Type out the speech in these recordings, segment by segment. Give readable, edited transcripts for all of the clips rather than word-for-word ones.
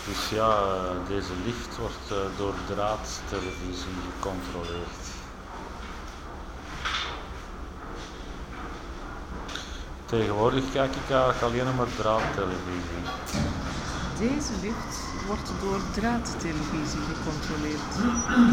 Dus ja, deze lift wordt door draadtelevisie gecontroleerd. Tegenwoordig kijk ik eigenlijk alleen maar draadtelevisie. Deze lift wordt door draadtelevisie gecontroleerd.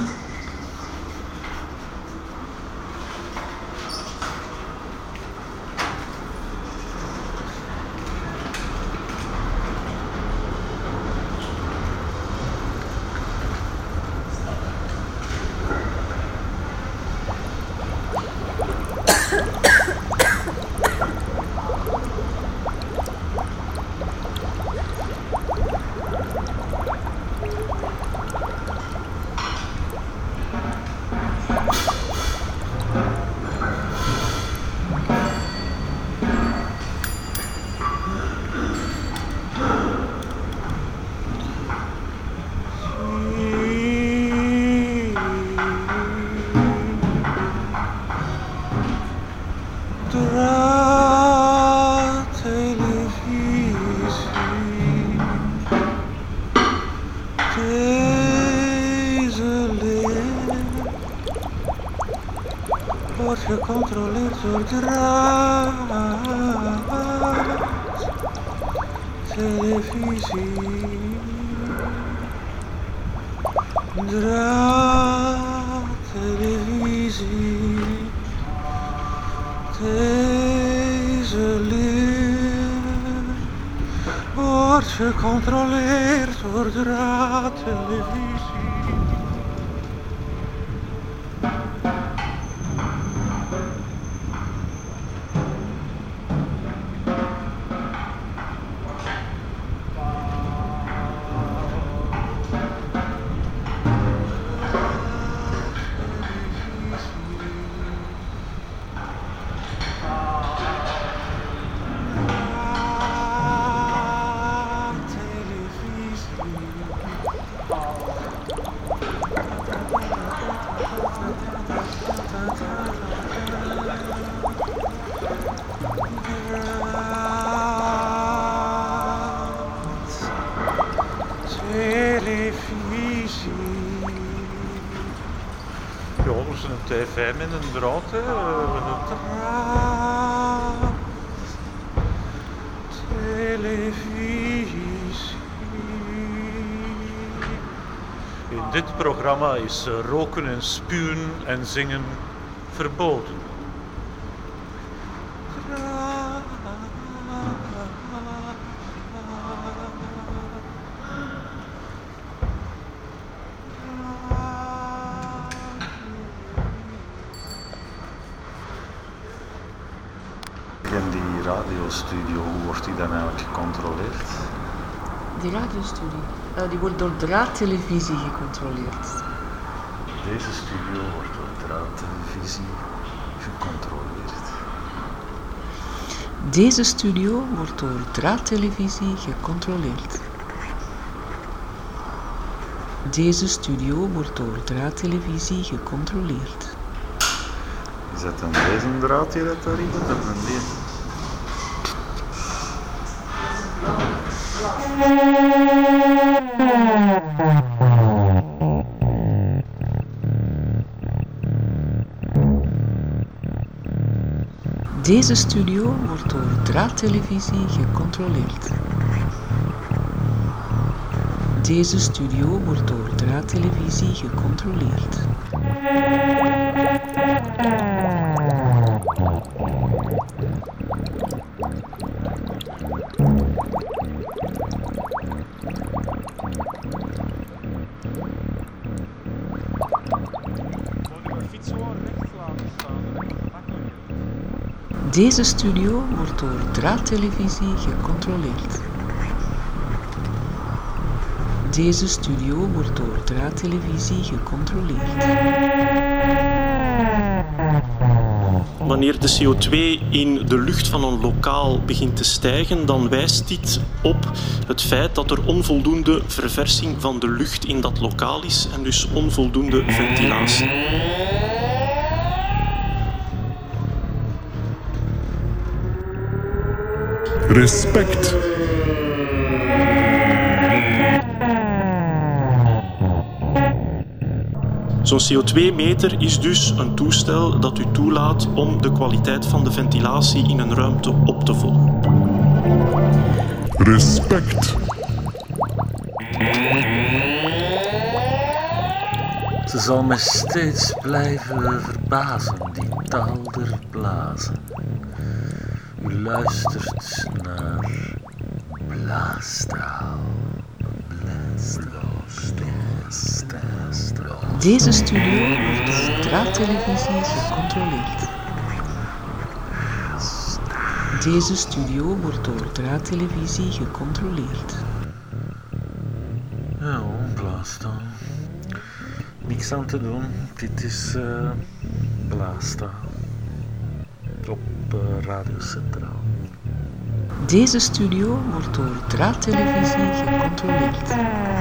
Gecontroleerd door draadtelevisie. Deze lift wordt gecontroleerd door draadtelevisie. TV met een draad, televisie. In dit programma is roken en spuwen en zingen verboden. En die radiostudio, hoe wordt die dan eigenlijk gecontroleerd? Die radiostudio, die wordt door draadtelevisie gecontroleerd. Deze studio wordt door draadtelevisie gecontroleerd. Deze studio wordt door draadtelevisie gecontroleerd. Deze studio wordt door draadtelevisie gecontroleerd. Is dat een deze draad die dat daar is? Of een deze? Deze studio wordt door draadtelevisie gecontroleerd. Deze studio wordt door draadtelevisie gecontroleerd. Deze studio wordt door draadtelevisie gecontroleerd. Deze studio wordt door draadtelevisie gecontroleerd. Wanneer de CO2 in de lucht van een lokaal begint te stijgen, dan wijst dit op het feit dat er onvoldoende verversing van de lucht in dat lokaal is en dus onvoldoende ventilatie. Respect. Zo'n CO2-meter is dus een toestel dat u toelaat om de kwaliteit van de ventilatie in een ruimte op te volgen. Respect. Ze zal me steeds blijven verbazen, die taal der blazen. U luistert naar Blaastaal. Deze studio wordt door Draattelevisie gecontroleerd. Deze studio wordt door Draattelevisie gecontroleerd. Ja, Blaastaal. Niks aan te doen. Dit is Blaastaal. Op Radio Centraal. Deze studio wordt door Draattelevisie gecontroleerd.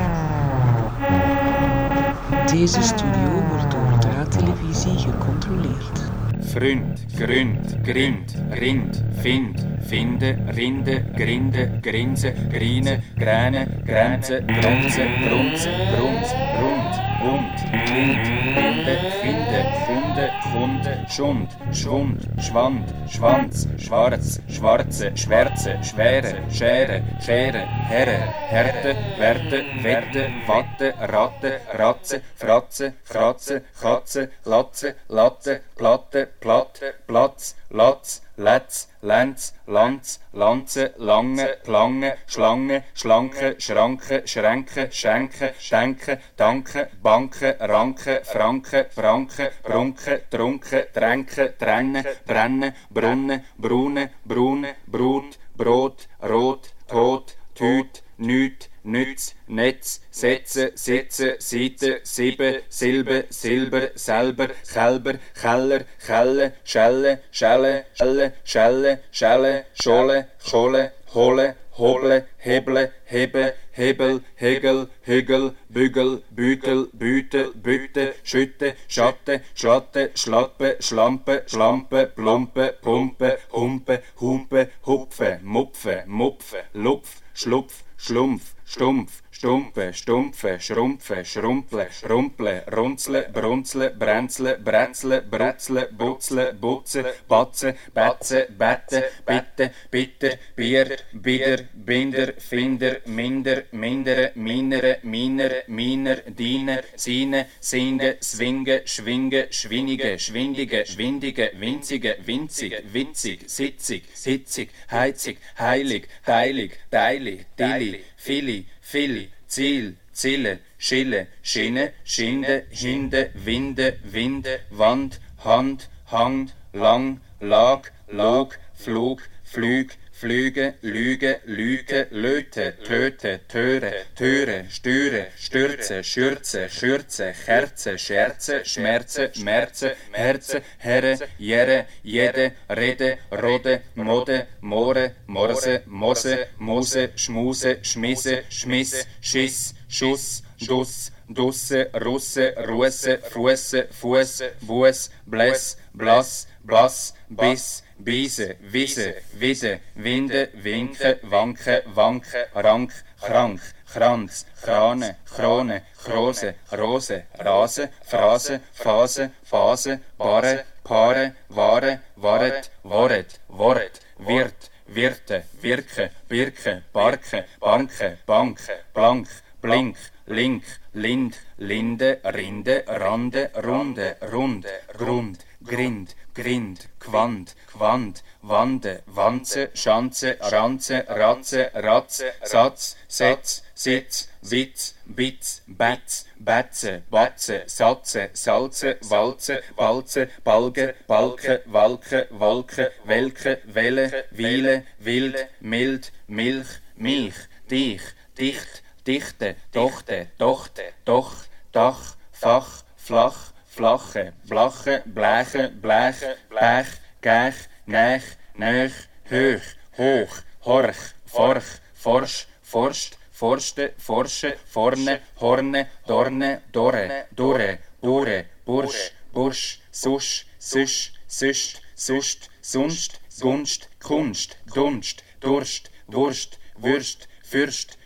Deze studio wordt door Draattelevisie gecontroleerd. Fründ, gründ, grind, rind, vind, finde, rinde, grinde, grinze, grine, gräne, grenze, grenze, grunze, bruns, rund, bund, blind, binde, finde, funde, kunde, schund, schwund, schwand, schwanz, schwarz, schwarze, schwärze, schwere, schere, schere, herre, härte, werte, wette, watte, ratte, ratze, fratze, kratze, katze, latze, latte, platte, platte, platz, latz, letz, lenz, lanz, lanze, lange, klange, schlange, schlanke, schranke, schränke, schenke, denke, danke, banke, ranke, franke, branke, brunke, trunke, tränke, trenne, brenne, brunne, brune, brune, brut, brot, rot, tot, tüt, nüt, nütz, Netz, Setze, Sitze, Seite, Siebe, Silbe, Silber, selber, Kälber, Keller, Kelle, Schelle, Schelle, Schelle, Schelle, Schelle, Scholle, Scholle, Holle, Hoble, Heble, Hebe, Hebel, Hegel, Hügel, Bügel, Bütel, Bütel, Bütte, Schütte, Schatte, Schlatte, Schlappe, Schlampe, Schlampe, Plumpe, Pumpe, Humpe, Humpe, Hupfe, Mupfe, Mupfe, Lupf, Schlupf, Schlumpf, Stumpf, Stumpe, Stumpfe, Schrumpfe, Schrumple, Rumple, Runzle, Brunzle, Brenzle, Brenzle, Brutzle, Butzle, Butze, Batze, Betze, Bette, Bitte, Bitter, Bier, Bider, Binder, Finder, Minder, Mindere, Minere, Minere, Miner, Diener, Sine, Sinde, Swinge, Schwinge, Schwinige, Schwindige, Windige, Winzige, Winzig, Witzig, Sitzig, Hitzig, Heizig, Heilig, Heilig, Deili, Dilli, Fili, Fili, Ziel, Zille, Schille, Schinne, Schinde, Hinde, Winde, Winde, Wand, Hand, Hand, Lang, Lag, Log, Flug, Flüg, Flüge, Lüge, Lüge, Löte, Töte, Töre, Töre, Stüre, Stürze, Schürze, Schürze, Kerze, Scherze, Schmerze, Schmerze, Herze, Herre, Jere, Jede, Rede, Rode, Mode, More, Morse, Mosse, Muse, Schmuse, Schmisse, Schmiss, Schiss, Schuss, Duss, Dusse, Russe, Russe, Fusse, Fuß, Buß, Bläss, Blass, Bass, Biss, Biese, Wisse, Wisse, Winde, Winke, Wanke, Wanke, Rank, Krank, Kranz, Krane, Krone, Krose, Rose, Rase, Phrase, Phase, Phase, Barre, Paare, Ware, Waret, Woret, Woret, Wirt, Wirte, Wirke, Birke, Barke, Banke, Banke, Blank, Blink, Link, Lind, Linde, Rinde, Rande, Runde, Rund, Grund, Grind, Grind, Quand, Quand, Wande, Wanze, Schanze, Ranze, Ratze, Ratze, Satz, Setz, Sitz, Witz, Bitz, Batz, Batze, Batze, Satze, Salze, Walze, Walze, Balge, Balke, Walke, Wolke, Welke, Welle, Wiele, Wild, Mild, Milch, Milch, Dich, Dicht, Dichte, Dochte, Dochte, Doch, Dach, Fach, Flach, Flache, Blache, Bläche, Bläche, Bäch, Gäch, Näch, Näch, Höch, Hoch, Horch, Forch, Forsch, Forscht, Forste, Forsche, Vorne, Horne, Dorne, Dorre, Durre, Bure, Bursch, Bursch, Susch, Süsch, Süscht, Suscht, Sunst, Gunst, Kunst, Dunst, Durst, Wurst, Würst, Fürst,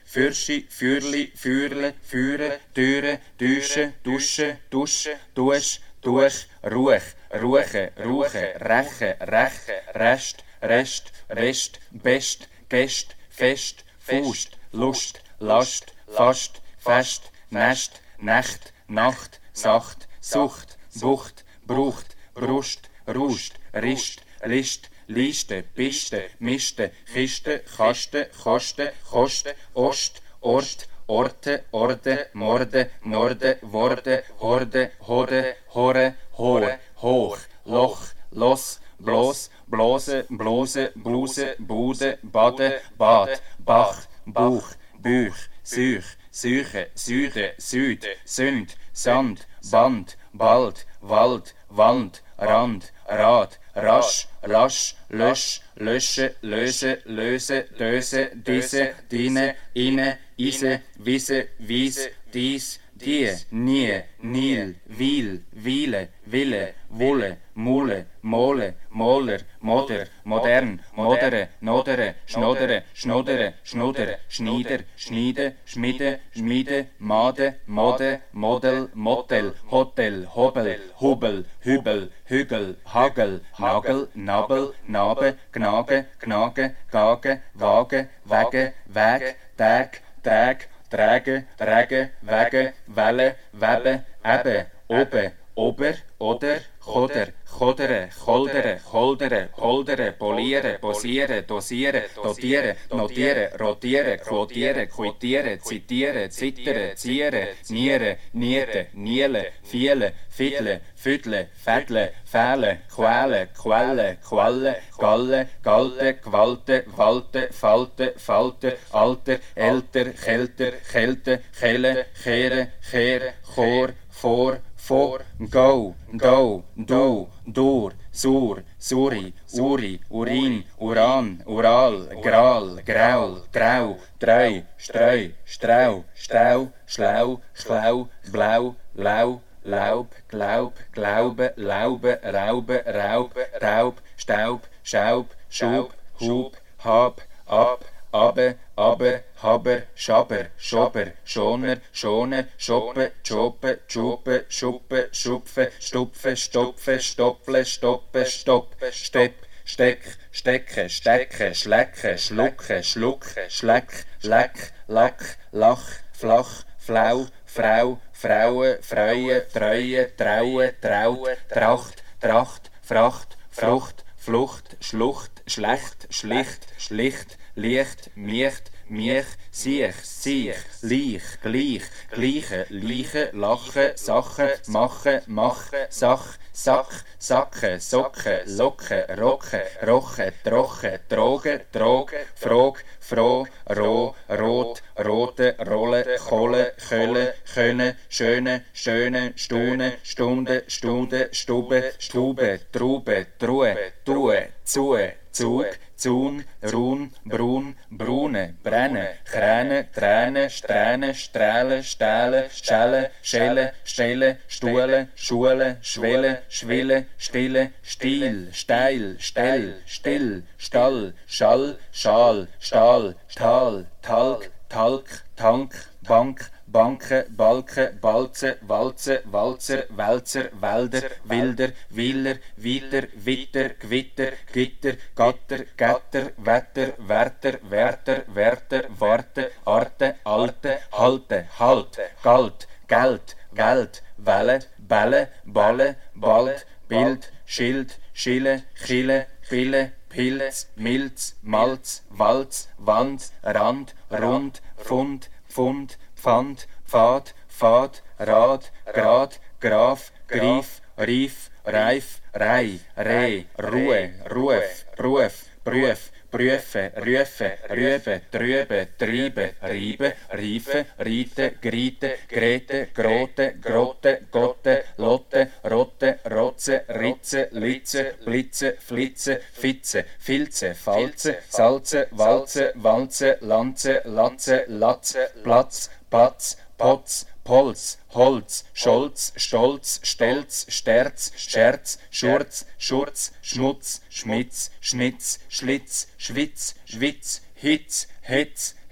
Fürschi, Fürli, Führle, Führe, Türe, Düsche, Dusche, Dusche, Dusch, Duch, Ruch, Ruche, Ruche, Reche, Reche, Rest, Rest, Rest, Best, Gest, Fest, Faust, Lust, Last, Fast, Fest, Nest, Nächt, Nacht, Sacht, Sucht, Bucht, Brucht, Brust, Rust, Rist, List, Liste, Piste, Miste, Kiste, Kaste, Koste, Koste, Ost, Ort, Orte, Orde, Morde, Norde, Worde, Horde, Hode, Hore, Hohe, Hoch, Loch, Los, Bloß, Blose, Blose, Bluse, Bude, Bade, Bad, Bach, Buch, Büch, Süch, Süche, Süde, Süd, Sünd, Sand, Band, Bald, Wald, Wand, Rand, Rad, Rasch, Rasch, Lösch, Lösche, Löse, Löse, Döse, Diese, Dine, Inne, Ise, Wisse, Wies, Dies, Die, Nie, Nil, Wil, Wiele, Wille, Wulle, Mule, Mole, Moller, Moder, Modern, Modere, Nodere, Schnodere, Schnodere, Schnudere, Schnieder, Schniede, Schmiede, Schmiede, Made, Mode, Model, Motel, Hotel, Hobel, Hubel, Hübel, Hügel, Hagel, Nagel, Nabel, Nabe, Gnage, Gnage, Gage, Wage, Wege, Weg, Tag, Tag, Träge, Träge, Wege, Welle, Webe, Ebbe, Obe, Ober, Oder, Choder, Chodere, Choldere, Holdere, Holdere, Poliere, Posiere, Dosiere, Dotiere, Notiere, Rotiere, Quotiere, Quitiere, Zitiere, Zittere, Ziere, Niere, Niete, Niele, Fiele, Fidle, Füdle, Fädle, Fähle, Quäle, Quelle, Qualle, Galle, Galte, Gwalte, Walte, Falte, Falte, Alter, Älter, Chelter, Chelte, Chelle, Chere, Chere, Chor, Vor, Vor, Go, Do, Du, Dur, Sur, Suri, Uri, Urin, Uran, Ural, Gral, Graul, Grau, Treu, Streu, Strau, Strau, Schlau, Schlau, Blau, Lau, Laub, Glaub, Glaube, Laube, Raube, Raub, Raub, Staub, Schaub, Schub, Hub, Hab, Ab, Abe, Aber, Haber, Schaber, Schober, Schoner, Schone, Schoppe, Schope, Schupe, Schuppe, Schupfe, Stupfe, Stopfe, Stopple, Stoppe, Stopp, Stepp, Steck, Stecke, Stecke, Schlecke, Schlucke, Schlucke, Schleck, Leck, Lack, Lach, Flach, Flau, Frau, Fraue, Freue, Treue, Traue, Trau, Tracht, Tracht, Fracht, Frucht, Flucht, Schlucht, Schlecht, Schlicht, Schlicht, Licht, Miecht, Miech, Siech, Siech, Lich, Gleich, Gleiche, Leiche, Lache, Sache, Mache, Mache, Sach, Sack, Sacke, Socke, Locke, Rocke, Roche, Troche, Droge, Droge, Frog, Froh, Roh, Rot, Rote, Rolle, Kohle, Kölle, Könne, Schöne, Schöne, Stune, Stunde, Stunde, Stube, Stube, Trube, Truhe, Tue, Zue, Zug, Zun, Ruhn, Brun, Brune, Brenne, Kräne, Träne, Strähne, Strähle, Stähle, Schelle, Schelle, Stelle, Stuhle, Schule, Schwelle, Schwille, Stille, Stiel, Steil, Stell, Still, Stall, Schall, Schal, Stahl, Tal, Talg, Talk, Tank, Bank, Banke, Balke, Balze, Walze, Walzer, Wälzer, Wälder, Wilder, Willer, Wider, Witter, Gewitter, Gitter, Gatter, Gatter, Wetter, Wärter, Wärter, Wärter, Warte, Arte, Alte, Halte, Halt, Galt, Geld, Geld, Welle, Bälle, Balle, Bald, Bild, Schild, Schille, Chille, Pille, Pilz, Milz, Malz, Walz, Wand, Rand, Rund, Pfund, Pfund, Pfand, Pfad, Pfad, Rad, Grad, Graf, Grief, Rief, Reif, Rei, Reh, Ruhe, Ruf, Ruf, Prüf, Prüfe, Rüfe, Rübe, Trübe, Triebe, Riebe, Riefe, Riete, Griete, Grete, Grote, Grotte, Gotte, Lotte, Rotte, Rotze, Ritze, Litze, Blitze, Flitze, Fitze, Filze, Falze, Salze, Walze, Wanze, Lanze, Latze, Latze, Platz, Patz, Potz, Polz, Holz, Scholz, Stolz, Stelz, Sterz, Scherz, Schurz, Schurz, Schmutz, Schmitz, Schnitz, Schlitz, Schwitz, Schwitz, Hitz, Hetz,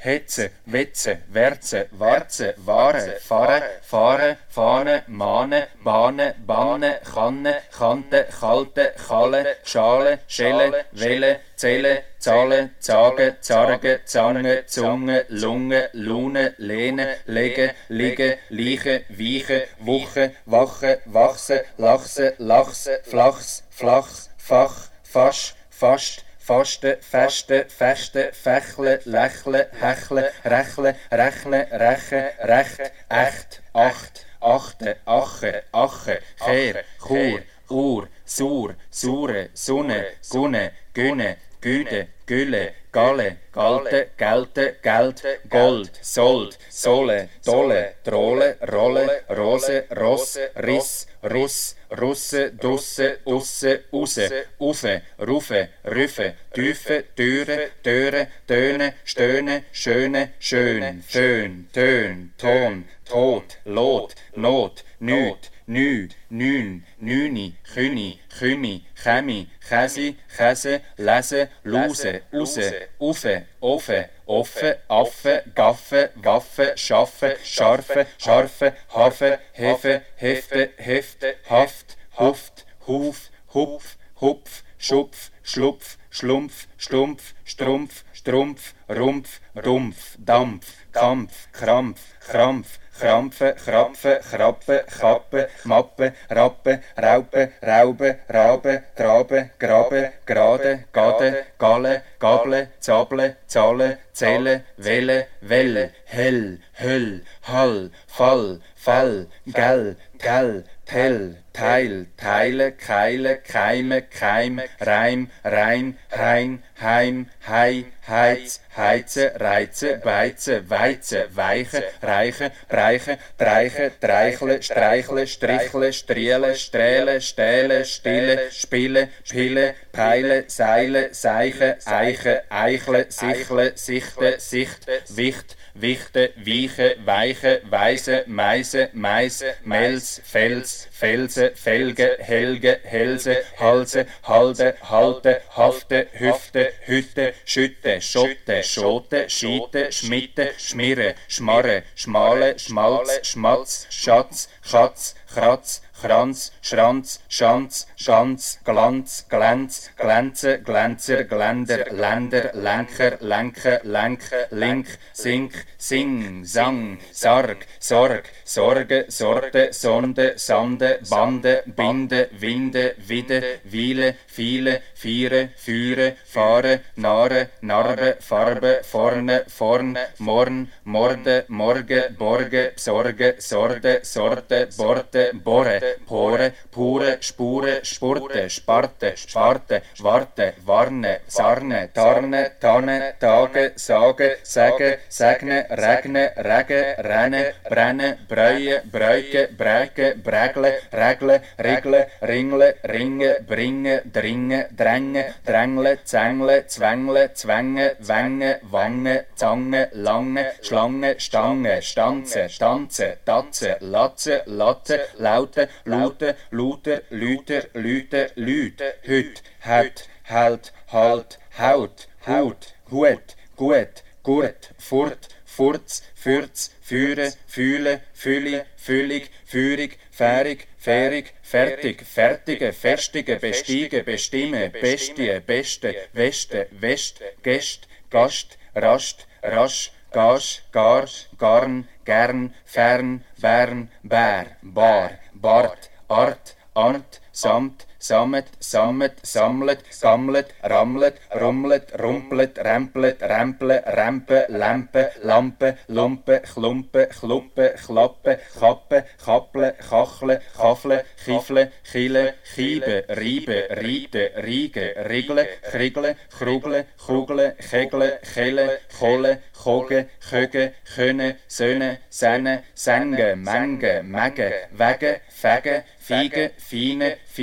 Hetze, Wetze, Werze, Warze, Ware, Fahre, Fahren, Fahne, Mahne, Bahne, Banne, Kanne, Kante, Kalte, Kalle, Schale, Schelle, Welle, Zelle, Zahle, Zage, Zarge, Zange, Zunge, Lunge, Lune, Lehne, Lege, Liege, Liche, Weiche, Wuche, Wache, Wachse, Lachse, Lachse, Flachs, Flachs, Fach, Fasch, Fast, Faste, Feste, Feste, Fächle, Lächle, Hechle, Rechle, Rechne, Reche, Recht, Echt, Acht, Achte, Ache, Ache, Kehr, Chur, Ur, Sur, Sure, Sunne, Gunne, Günne, Güde, Gülle, Galle, Galte, Gelte, Geld, Gold, Sold, Solle, Dolle, Drolle, Rolle, Rose, Ross, Riss, Russ, Russe, Dusse, Usse, Use, Uffe, Rufe, Rüffe, Tüfe, Türe, Töre, Töne, Stöhne, Schöne, Schön, Föhn, Tön, Ton, Tod, Lot, Not, Nüt, Nüd, Nün, Nüni, Chüni, Chümi, Chemi, Chäsi, Chäse, Lese, Luse, Use, Uffe, Offe, Offe, Affe, Gaffe, Waffe, Schaffe, Scharfe, Scharfe, Hafe, Hefe, Hefte, Hefte, Haft, Huft, Huf, Hupf, Hupf, Schupf, Schlupf, Schlumpf, Stumpf, Strumpf, Strumpf, Rumpf, Dumpf, Dampf, Kampf, Krampf, Krampf, Krampfe, Krapfe, Krappe, Kappe, Mappe, Rappe, Raupe, Raube, Rabe, Trabe, Grabe, Grade, Gade, Galle, Gable, Zable, Zahle, Zelle, Welle, Welle, Hell, Höll, Hall, Fall, Fall, Gell, Gell, Tell, Teil, Teile, Keile, Keime, Keim, Reim, Rein, Hein, Heim, Hei, Heiz, Heize, Reize, Beize, Weize, Weiche, Reiche, Breiche, Dreiche, Dreichle, Streichle, Strichle, Striele, Strähle, Stähle, Stille, Spille, Pille, Peile, Seile, Seiche, Eiche, Eichle, Sichle, Sichte, Sicht, Wicht, Wichte, Wieche, Weiche, Weise, Meise, Meise, Mels, Fels, Felse, Felge, Helge, Helse, Halse, Halde, Halte, Hafte, Hüfte, Hütte, Schütte, Schotte, Schote, Schiete, Schmitte, Schmirre, Schmarre, Schmale, Schmalz, Schmatz, Schatz, Schatz, Kratz, Kranz, Schranz, Schanz, Ganz, Glanz, Glänz, Glänze, Glänzer, Gländer, Länder, Lenker, Lenke, Lenke, Link, Sink, Sing, Sang, Sarg, Sorg, Sorge, Sorte, Sonde, Sande, Bande, Binde, Winde, Wide, Wiele, Viele, Viere, Führe, Fahre, Nare, Narbe, Farbe, Vorne, Vorn, Morn, Morde, Morge, Borge, Sorge, Sorde, Sorte, Borte, Borre, Pore, Pure, Spure, Spurte, Sparte, Sparte, Warte, Warne, Sarne, Tarne, Tanne, Tage, Sage, Säge, Sägne, Regne, Rege, Renne, Brenne, Breue, Bräuke, Bräke, Brägle, Regle, Rigle, Ringle, Ringe, Bringe, Dringe, Dränge, Drängle, Zängle, Zwängle, Zwänge, Wänge, Wange, Zange, Lange, Schlange, Stange, Stanze, Stanze, Tatze, Latze, Latte, Laute, Lute, Luter, Lüter, Lüte, Lüt, Hüt, Haut, Halt, Halt, Haut, Hut, Hut, Gut, Gurt, Furt, Furz, Fürz, Führe, Fühle, Fülli, Füllig, Führig, Fährig, Fährig, Fertig, Fertige, Festige, Bestiege, Bestimme, Bestie, Beste, Weste, West, Gest, Gast, Rast, Rasch, Gasch, Gar, Garn, Gern, Fern, Bern, Bär, Bar, Bart, Art, Art, Samt, Sammet, Sammet, Sammlet, Gammlet, Rammlet, Rummlet, Rumplet, Remplet, Remple, Rempe, Lempe, Lampe, Lumpe, Chlumpe, Chluppe, Chlappe, Kappe, Kapple, Kachle, Kafle, Chifle, Chile, Chiebe, Riebe, Riete, Riege, Rigle, Krigle, Krugle, Krugle, Chegle, Chelle, Cholle, Choge, Chöge, Chöne, Söhne, Senne, Senge, Menge, Megge, Wege, Fege, Fiege, Fine, Finer,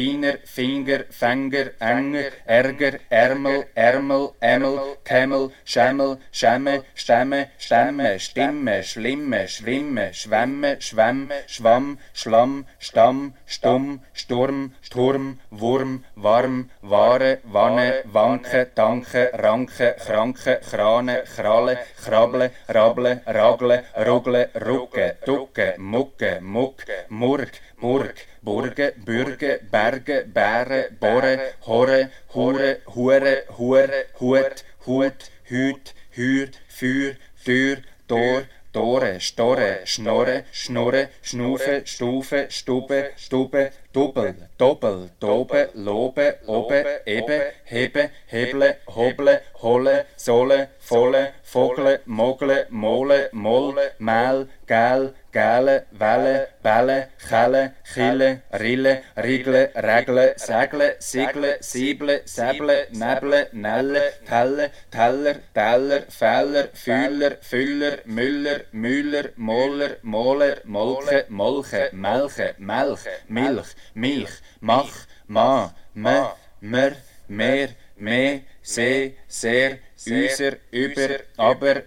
Finger, Fänger, Enger, Ärger, Ärmel, Ärmel, Ämmel, Kämmel, Schämmel, Schämme, Stämme, Stämme, Stimme, Schlimme, Schwimme, Schwämme, Schwämm, Schwamm, Schlamm, Stamm, Stumm, Sturm, Sturm, Wurm, Warm, Ware, Wanne, Wanke, Danke, Ranke, Kranke, Krane, Kralle, Krable, Rable, Ragle, Rugle, Rucke, Ducke, Mucke, Muck, Murg, Burg, Burge, Bürge, Berge, Bäre, Borre, Horre, Hure, Hure, Hure, Hut, Hut, Hüt, Hür, Für, Tür, Tor, Tore, Storre, Schnorre, Schnurre, Schnufe, Stufe, Stube, Stube, Dubbel, Doppel, Dobe, Lobe, Obe, Ebe, Hebe, Heble, Hoble, Holle, Solle, Volle, Vogle, Mogle, Mole, Moll, Mähl, Gäl, Gäle, Welle, Bälle, Chelle, Chille, Rille, Rigle, Regle, Segle, Sigle, Sieble, Säble, Näble, Nelle, Telle, Teller, Teller, Fäller, Fühler, Füller, Müller, Müller, Moller, Moler, Molke, Molche, Melche, Melch, Milch, Milch, Mach, Ma, Me, Mer, Meer, Me, See, Sehr, Üser, Über, Aber,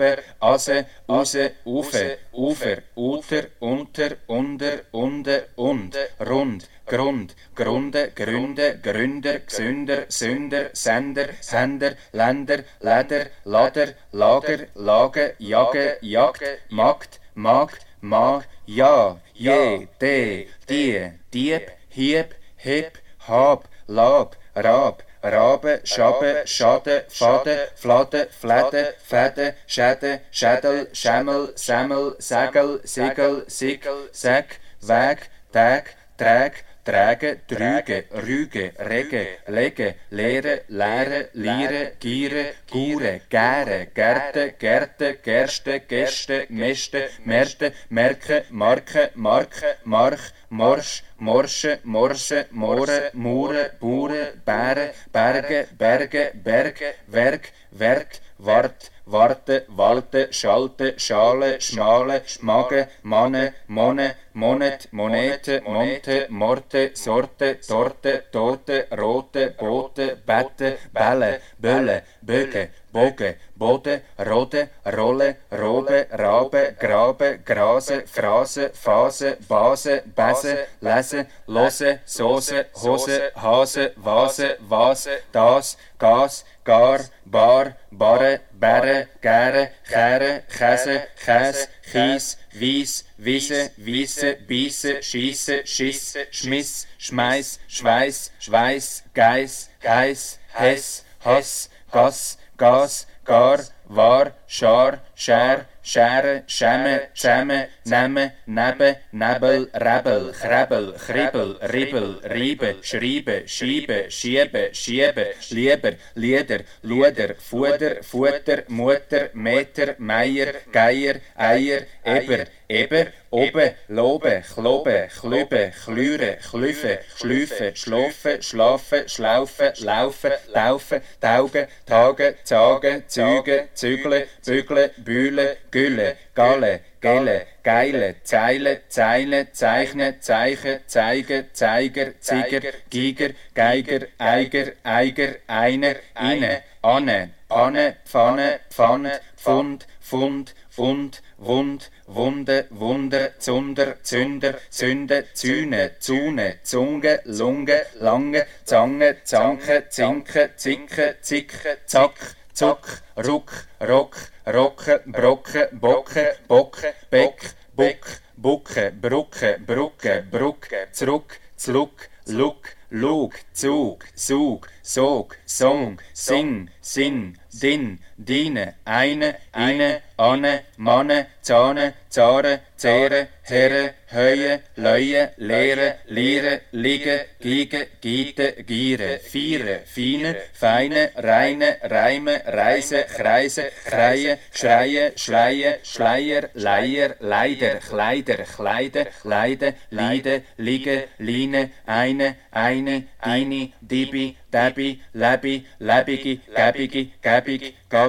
Ase, Use, Ufe, Ufer, Uter, Unter, Under, Unde, Und, Rund, Grund, Grunde, Gründe, Gründer, Gesünder, Sünder, Sender, Sender, Länder, Läder, Lader, Lager, Lage, Jage, Jagd, Magd, Magd, Mag, Ja, Je, De, Die, Dieb, Hieb, Heb, Hab, Lab, Rab, Rabe, Schabe, Schade, Fade, Flade, Fläde, Fäde, Schäde, Schädel, Schämmel, Semmel, Sägel, Sigel, Sigel, Säck, Wäg, Tag, Träg, Träge, Trüge, Rüge, Rege, Lege, Lehre, Lehre, Liere, Giere, Gure, Gäre, Gärte, Gärte, Gerste, Gäste, Mäste, Märte, Merke, Marke, Marke, March, Morsch, Morsche, Morse, More, Mure, Bure, Bäre, Berge, Berge, Berge, Werk, Werk, Wart, Warte, Walte, Schalte, Schale, Schmale, Schmage, Manne, Monne, Monet, Monete, Monte, Morte, Sorte, Torte, Tote, Rote, Bote, Bette, Bälle, Bölle, Böge, Boge, Bode, Rode, Rolle, Robe, Rabe, Grabe, Grase, Phrase, Phase, Base, Bäse, Lese, Lose, Soße, Hose, Hase, Vase, Vase, Das, Gas, Gar, Bar, Barre, Bäre, Gäre, Käre, Käse, Käs, Kies, Wies, Wiese, Wiese, Biese, Schiesse, Schisse, Schmiss, Schmeiß, Schweiß, Schweiß, Geiß, Geiß, Hess, Hass, Gass, Gas, Gar, War, Schar, Schär, Schere, Schäme, Schäme, Nemme, Nebe, Nebel, Rebel, Chrebel, Kribbel, Ribbel, Riebe, Schriebe, Schiebe, Schiebe, Schiebe, Lieber, Lieder, Luder, Fuder, Futter, Mutter, Meter, Meier, Geier, Eier, Eber, Eber, Obe, Lobe, Chlobe, Chlübe, Chlüre, Chlüfe, Schlüfe, Schlofe, Schlafe, Schlaufe, Laufe, Taufe, Tauge, Tage, Zage, Züge, Zügle, Bügle, Bühle, Gülle, Galle, Gelle, Geile, Zeile, Zeile, Zeichne, Zeiche, Zeige, Zeiger, Ziger, Giger, Geiger, Eiger, Eiger, Einer, Ine, Anne, Panne, Pfanne, Pfanne, Pfund, Pfund, Wund, Wund, Wunde, Wunder, Zunder, Zünder, Sünde, Züne, Zune, Zunge, Lunge, Lange, Zange, Zanke, Zinke, Zicke, Zicke, Zack, Zuck, Ruck, Rock, Rocke, Brocke, Bocke, Bocke, Beck, Buck, Bucke, Brucke, Brucke, Bruck, Zruck, Zluck, Luck, Lug, Zug, Sug, Sog, Song, Sing, Sinn, Din, Dine, Eine, Ine, Anne, Manne, Zahne, Zare, Zehre, Herre, Höhe, Leue, Lehre, Liere, Liege, Giege, Giete, Giere, Viere, Fine, Feine, Reine, Reime, Reise, Kreise, Kreie, Schreie, Schleie, Schleier, Leier, Leider, Kleider, Kleide, Leide, Liede, Liege, Line, Eine, Dini, Dibi, Debi, Lebi, Lebigi, Gäbigi, Gäbig, Gabig,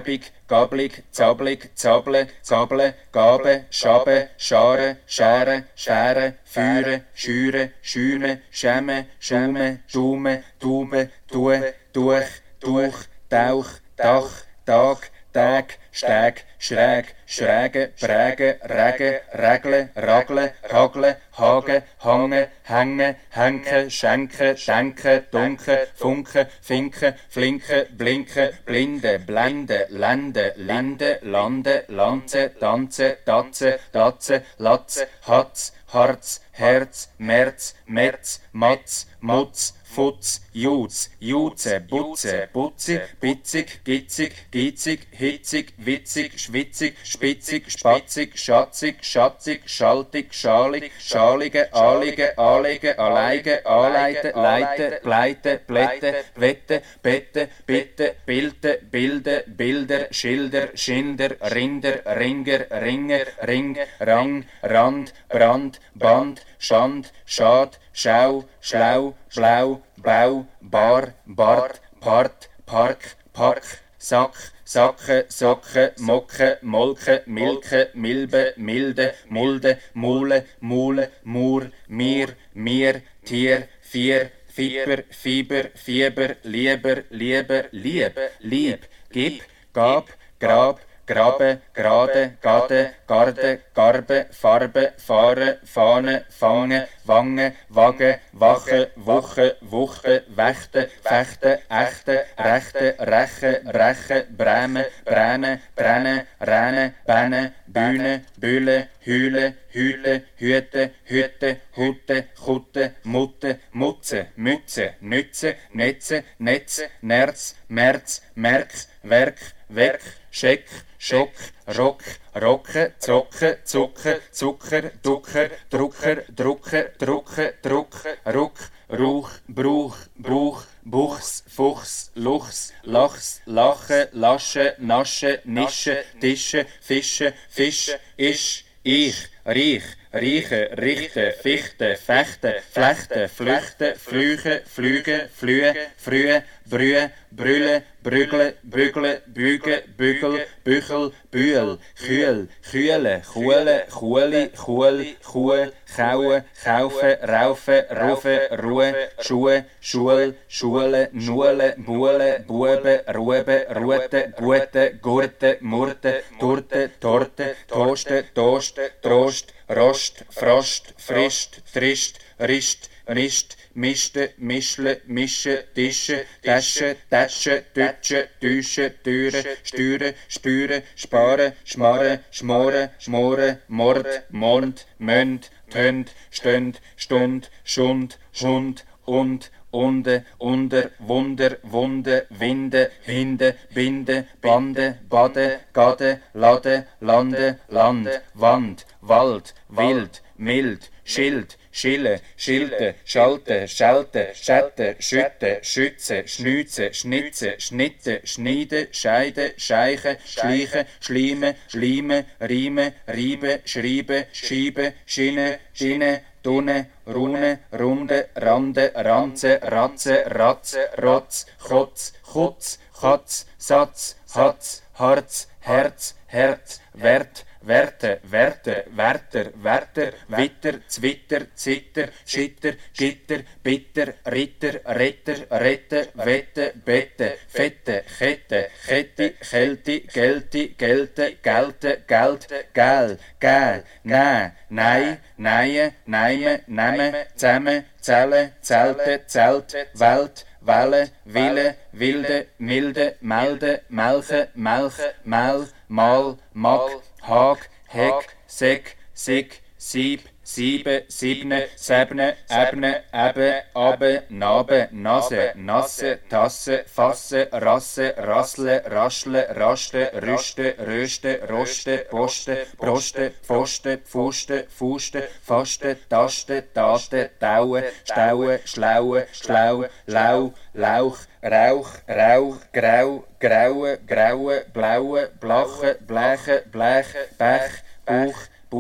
gablig, zablig, zable, gable, gabe, schabe, schare, schere, schere, führe, schüre, schüne, schäme, schume, dume, dube, due, durch, tauch, dach, Tag, Tag, Steg, Schräg, Schräge, Präge, Rege, Regle, Ragle, Hagle, Hage, Hange, Hänge, Henke, Schenke, Denke, Dunke, Funke, Finke, Flinke, Blinke, Blinde, Blende, Lende, Linde, Lande, Lanze, Tanze, Tatze, Datze, Latze, Hatz, Harz, Herz, Merz, Metz, Matz, Mutz, Futz, Jutz, Jutze, Butze, Butzi, Bitzig, Gitzig, Giezig, Hitzig, Witzig, Schwitzig, Spitzig, Spatzig, Schatzig, Schatzig, Schaltig, Schalig, Schalige, Alige, Alege, Aleige, Aleite, Leite, Pleite, Plätte, Wette, Bette, Bitte, Bilte, Bilde, Bilder, Schilder, Schinder, Rinder, Ringer, Ringe, Ring, Rang, Rand, Brand, Band, Schand, Schad, Schau, Schlau, Blau, Bau, Bar, Bart, Part, Park, Park, Sack, Sacke, Socke, Mocke, Molke, Milke, Milbe, Milde, Mulde, Mule, Mule, Mur, Mir, Mir, Tier, Vier, Fieber, Fieber, Fieber, Lieber, Lieber, Lieb, Lieb, Gib, Gab, Grab, Grabe, Grade, Gade, Garde, Garbe, Farbe, Fahre, Fahne, Fange, Wange, Wage, Wache, Wuche, Wuche, Wächte, Fechte, Echte, Rechte, Reche, Reche, Bräme, Bräne, Brenne, Räne, Bäne, Bühne, Bühle, Hühle, Hüte, Hüte, Hütte, Hutte, Kutte, Mutte, Mutze, Mütze, Nütze, Netze, Netze, Nerz, Merz, Merz, Werk, Weg, Scheck, Schock, Rock, Rocke, Zocke, Zucke, Zucker, Ducker, Drucker, Drucke, Drucke, Druck, Ruck, Ruch, Bruch, Bruch, Buchs, Fuchs, Luchs, Lachs, Lache, Lasche, Nasche, Nische, Tische, Fische, Fisch, Isch, Ich, Riech, Rieche, Richte, Fichte, Fechte, Flechte, Flüchte, Flüche, Flüge, Flühe, Frühe, Brühe, Brülle, Brügle, Bügle, Büge, Bügel, Büchel, Bühl, Kühl, Kühle, Kuhle, Kuhli, Kuhl, Kuh, Kaue, Kaufe, Raufe, Rufe, Ruhe, Schuhe, Schul, Schule, Nuhle, Buhle, Bube, Ruebe, Rute, Gute, Gurte, Murte, Turte, Torte, Toste, Toste, Trost, Rost, Frost, Frischt, Trischt, Rischt, Nischt, Mischte, Mischle, Mische, Tische, Tasche, Tätsche, Tütsche, Tüsche, Türe, Stüre, Spüre, Spare, Schmarre, Schmore, Schmore, Mord, Mond, Mönd, Tönd, Stönd, Stund, Schund, Hund, und, Unde, Under, Wunder, Wunde, Winde, Hinde, Binde, Bande, Bade, Gade, Lade, Lande, Land, Wand, Wald, Wild, Mild, Schild, Schille, Schilte, Schalte, Schelte, Schätte, Schütte, Schütze, Schnüze, Schnitze, Schnitte, Schneide, Scheide, Scheiche, Schliche, Schlieme, Schlime, Rieme, Riebe, Schriebe, Schiebe, Schinne, Schinne, Dunne, Rune, Runde, Rande, Ranze, Ratze, Ratze, Rotz, Chotz, Chutz, Chatz, Satz, Hatz, Harz, Herz, Herz, Wert, Werte, Werte, Werter, Werter, Witter, Zwitter, Zitter, Schitter, Gitter, Bitter, Ritter, Retter, Rette, Wette, Bette, Fette, Chette, Chetti, Chelti, Gelti, Gelte, Gelte, Geld, Gel, Gäl, Nä, Nei, Neie, Neime, Nemme, Zämme, Zelle, Zelte, Zelt, Welt, Welle, Wille, Wilde, Milde, Melde, Melche, Melche, Mel, Mal, Mag, Hag, Heg, Seg, Sig, Sieb, Siebe, Siebne, Sebne, Ebne, Ebbe, Abe, Nabe, Nase, Nasse, Tasse, Fasse, Rasse, Rassle, Raschle, Raschte, Rüste, Röste, Roste, Poste, Proste, Pfoste, Pfuste, Fuste, Faste, Taste, Tate, Taue, Staue, Schlaue, Schlau, Lau, Lauch, Rauch, Rauch, Grau, Graue, Graue, Blaue, Blache, Bleche, Blech, Bech, Buch, Buch,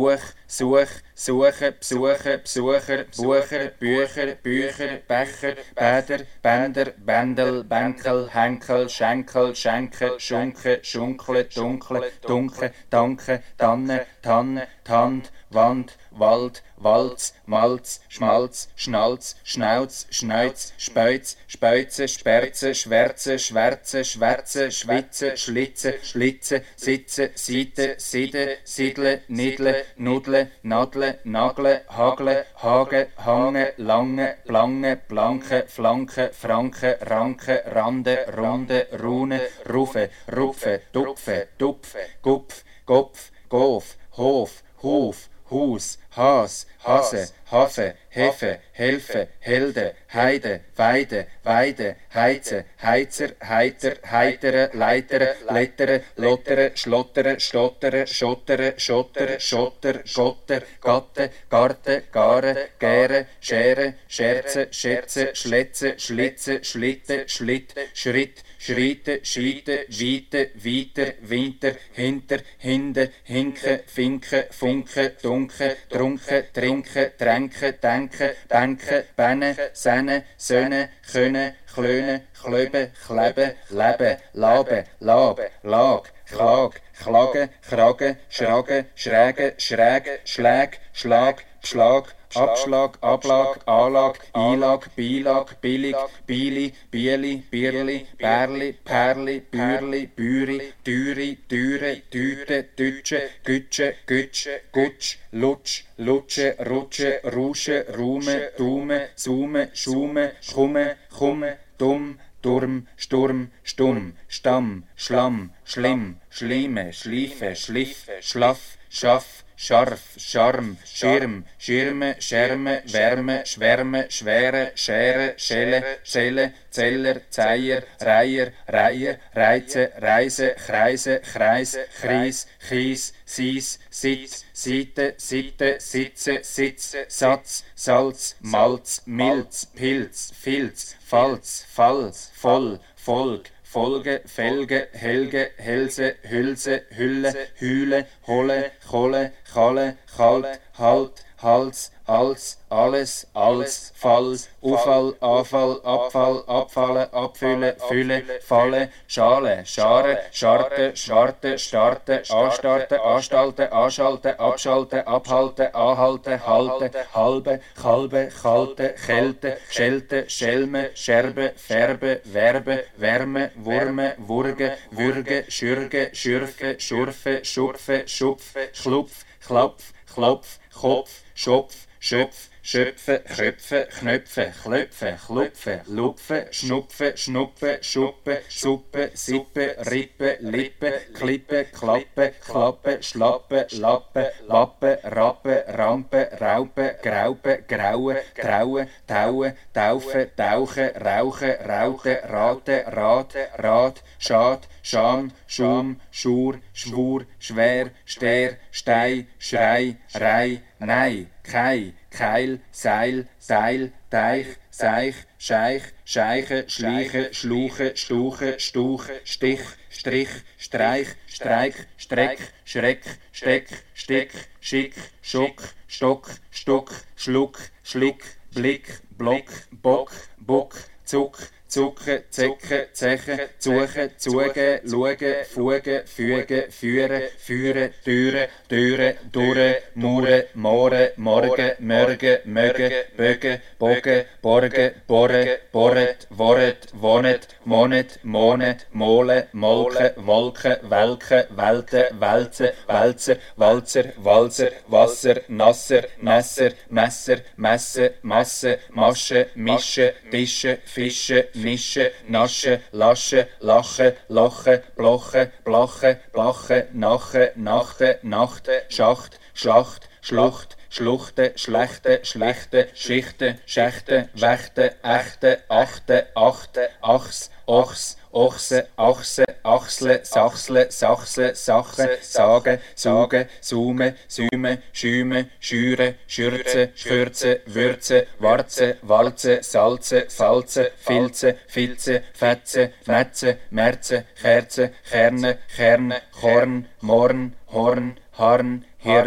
Such, Suchen, Besuchen, Besucher, Bucher, Bücher, Bücher, Becher, Bäder, Bänder, Bändel, Bänkel, Henkel, Schenkel, Schenke, Schunke, Schunkle, Dunkle, Dunke, Danke, Tanne, Tanne, Tand, Wand, Wald, Walz, Malz, Schmalz, Schnalz, Schnauz, Schneuz, Speuz, Speuze, Sperze, Schwärze, Schwärze, Schwärze, Schwitze, Schlitze, Schlitze, Sitze, Siete, Side, Sidle, Nidle, Nudle, Nadle, Nagle, Hagle, Hage, Hange, Lange, Blange, Blanke, Flanke, Franke, Ranke, Rande, Runde, Rune, Rufe, Rupfe, Dupfe, Dupfe, Gupf, Gopf, Gof, Hof, Huf, Hus, Has, Hase, Hafe, Hefe, Helfe, Helde, Heide, Weide, Weide, Heize, Heizer, Heiter, Heitere, Leitere, Lettere, Lottere, Schlottere, Stottere, Schottere, Schottere, Schotter, Gotter, Gatte, Garte, Gare, Gäre, Schere, Scherze, Scherze, Schletze, Schlitze, Schlitte, Schlitt, Schritt, Schritte, Schiete, Wiete, Weiter, Winter, Hinter, Hinde, Hinke, Finke, Funke, Dunke, Trunke, Trinke, Tränke, Denke, Bänke, Bäne, Senne, Söhne, Köne, Klöne, Klöbe, Klebe, Lebe, Labe, Labe, Lag, Klag, Klage, Krage, Schrage, Schräge, Schräge, Schläg, Schlag, Schlag, Abschlag, Ablag, Anlag, Einlag, Beilag, Billig, Beili, Bieli, Bierli, Bärli, Perli, Bürli, Büri, Düri, Düre, Düte, Dütsche, Gütsche, Gütsche, Gutsch, Lutsch, Lutsche, Rutsche, Rusche, Rume, Dume, Sume, Schume, Chumme, Chumme, Dumm, Durm, Sturm, Stumm, Stamm, Schlamm, Schlimm, Schlieme, Schliefe, Schliff, Schlaff, Schaff, Scharf, Scharm, Schirm, Schirme, Scherme, Wärme, Schwärme, Schwere, Schere, Schelle, Schelle, Zeller, Zeier, Reiher, Reihe, Reize, Reise, Kreise, Kreis, Chries, Chies, Sies, Sitz, Siete, Sitte, Sitze, Sitz, Satz, Salz, Malz, Milz, Pilz, Filz, Falz, Falls, Voll, Volk, Folge, Felge, Helge, Helse, Hülse, Hülle, Hühle, Holle, Cholle, Challe, Chalt, Halt, Hals, Als, Alles, Als, Fall, Ufall, Anfall, Abfall, Abfalle, Abfülle, Fülle, Falle, Schale, Schare, Scharte, Schwarte, Starte, Anstarten, Anstalten, Anschalten, Abschalten, Abhalten, Anhalten, Halte, Halbe, Kalbe, Kalte, Kälte, Schelte, Schelme, Scherbe, Färbe, Werbe, Wärme, Wurme, Wurge, Würge, Schürge, Schürfe, Schurfe, Schupfe, Schupfe, Schlupf, Klapf, Klopf, Kopf, Schopf, Schöpf, Schöpfe, Köpfe, Knöpfe, Klöpfe, Klupfe, Lupfe, Schnupfe, Schnuppe, Schuppe, Suppe, Sippe, Rippe, Lippe, Klippe, Klappe, Klappe, Schlappe, Lappe, Wappe, Rappe, Rampe, Raupe, Graupe, Graue, Traue, Taue, Taufe, Tauche, Rauche, Raute, Rate, Rat, Rad, Schad, Scham, Schum, Schur, Schwur, Schwer, Ster, Stei, Schrei, Rei, Nei, Kei, Keil, Seil, Seil, Teich, Seich, Scheich, Scheiche, Schleiche, Schluche, Stuche, Stuche, Stich, Strich, Streich, Streik, Streck, Schreck, Steck, Stick, Schick, Schuck, Stock, Stuck, Schluck, Schlick, Blick, Block, Bock, Buck, Zuck, Zucken, Zecken, Zechen, Suchen, Zugen, Schauen, Fugen, Fügen, Führen, Führen, Türen, Türen, Durre, Mure, More, Morgen, Mörgen, Mögen, Bögen, Bogen, Borgen, Borre, Borret, Worret, Wonet, Monet, Monet, Mole, Molke, Wolke, Welke, Welte, Wälze, Wälzer, Walzer, Walzer, Wasser, Nasser, Messer, Messer, Messe, Masse, Masche, Mische, Tische, Fische, Nische, Nasche, Lasche, Lache, Loche, Bloche, Blache, Blache, Nache, Nachte, Nachte, Schacht, Schlacht, Schlucht, Schluchte, Schlechte, Schlechte, Schichte, Schächte, Wächte, Ächte, Achte, Achte, Achs, Ochs, Ochse, Achse, Achsle, Sachsle, Sachse, Sache, Sage, Suge, Sume, Süme, Schüme, Schüre, Schürze, Schürze, Würze, Warze, Walze, Salze, Falze, Filze, Filze, Fetze, Netze, Merze, Kerze, Kerne, Kerne, Korn, Morn, Horn, Harn, Hirn,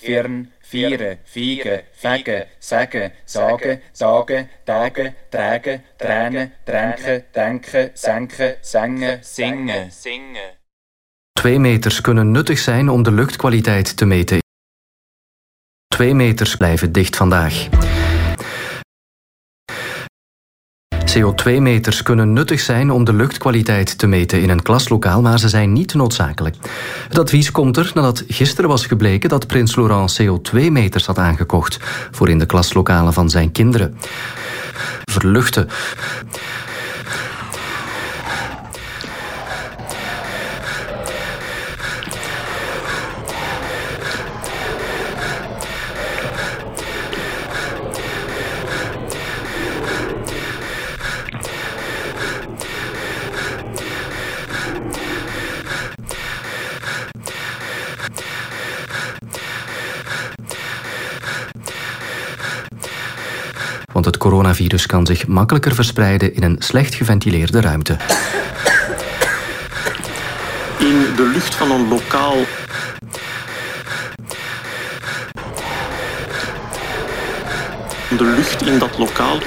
Firn, vieren, viegen, vegen, zeggen, zagen, dagen, dagen, dragen, trainen, dranken, denken, zenken, zingen, zingen. 2 meters kunnen nuttig zijn om de luchtkwaliteit te meten. 2 meters blijven dicht vandaag. CO2-meters kunnen nuttig zijn om de luchtkwaliteit te meten in een klaslokaal, maar ze zijn niet noodzakelijk. Het advies komt er nadat gisteren was gebleken dat Prins Laurent CO2-meters had aangekocht voor in de klaslokalen van zijn kinderen. Verluchten. Want het coronavirus kan zich makkelijker verspreiden in een slecht geventileerde ruimte. In de lucht van een lokaal de lucht in dat lokaal